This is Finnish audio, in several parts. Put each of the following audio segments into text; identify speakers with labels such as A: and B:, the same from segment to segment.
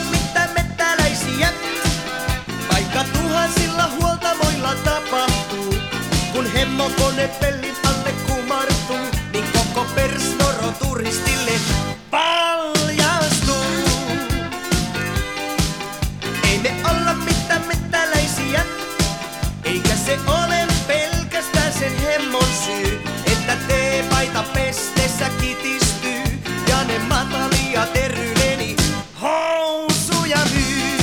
A: mitään mettäläisiä, vaikka tuhansilla huoltamoilla tapahtuu. Kun hemmokone pellin alle kumartuu, niin koko persnoro turistille paljastuu. Ei me olla mitään mettäläisiä, eikä se ole pelkästään sen hemmon syy, että teepaita pestessä kitistyy ja ne matalia teryleni housuja myy.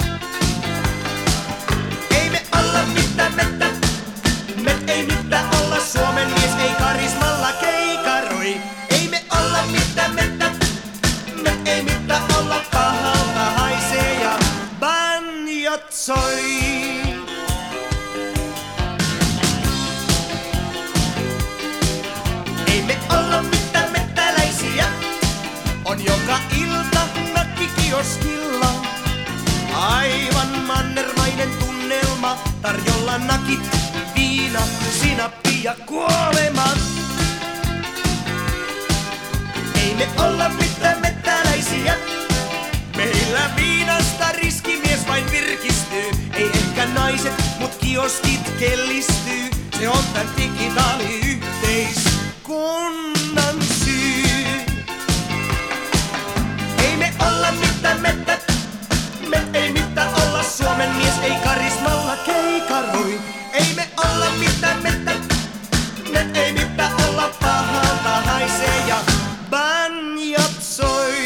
A: Ei me olla mitään ei mitään olla Suomen mies, ei karismalla keikaroi. Ei me olla mitään ei mitään olla pahalta haisee ja banjot soi. Ei me olla mitään mettäläisiä, on joka ilta nakkikioskilla aivan mannermainen tunnelma, tarjolla nakit, viina, sinappi ja kuolema. Ei me olla mitään mettäläisiä, meillä viinasta riskimies vain virkistyy. Ei ehkä naiset, mut kioskit kellistyy, se on tän digitaaliyhteiskunnan syy. Ei me olla mitään ei mitään olla Suomen mies, ei karismalla keikaroi. Ei me olla mitään ei mitään olla pahalta haisee ja banjot soi.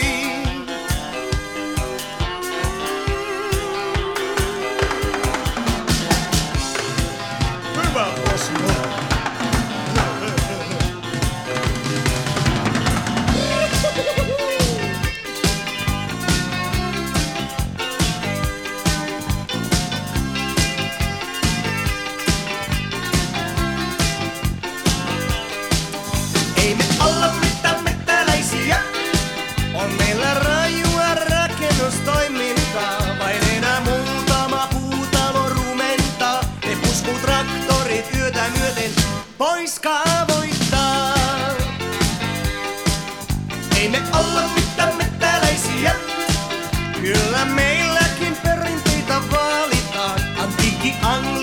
A: Hyvä osio. Ei me olla mitään mettäläisiä, on meillä rajua rakennustoimintaa. Vain enää muutama puutalo rumentaa, ne puskuu traktorit yötä myöten pois kaavoittaa. Ei me olla mitään mettäläisiä, kyllä meilläkin perinteitä vaalitaan. Antiikki